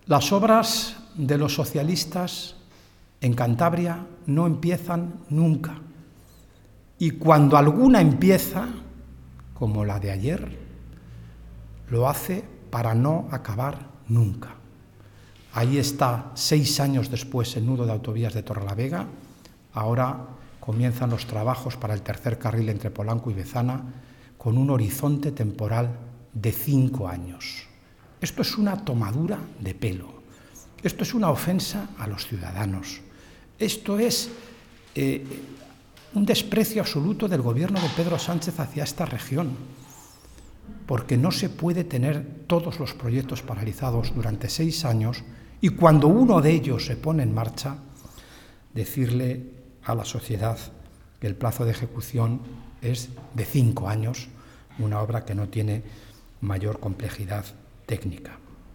Las obras de los socialistas en Cantabria no empiezan nunca. Y cuando alguna empieza, como la de ayer, lo hace para no acabar nunca. Ahí está, 6 años después, el nudo de autovías de Torrelavega. Ahora comienzan los trabajos para el tercer carril entre Polanco y Bezana, con un horizonte temporal de 5 años. Esto es una tomadura de pelo. Esto es una ofensa a los ciudadanos. Esto es un desprecio absoluto del gobierno de Pedro Sánchez hacia esta región, porque no se puede tener todos los proyectos paralizados durante 6 años y cuando uno de ellos se pone en marcha, decirle a la sociedad que el plazo de ejecución es de 5 años, una obra que no tiene mayor complejidad técnica.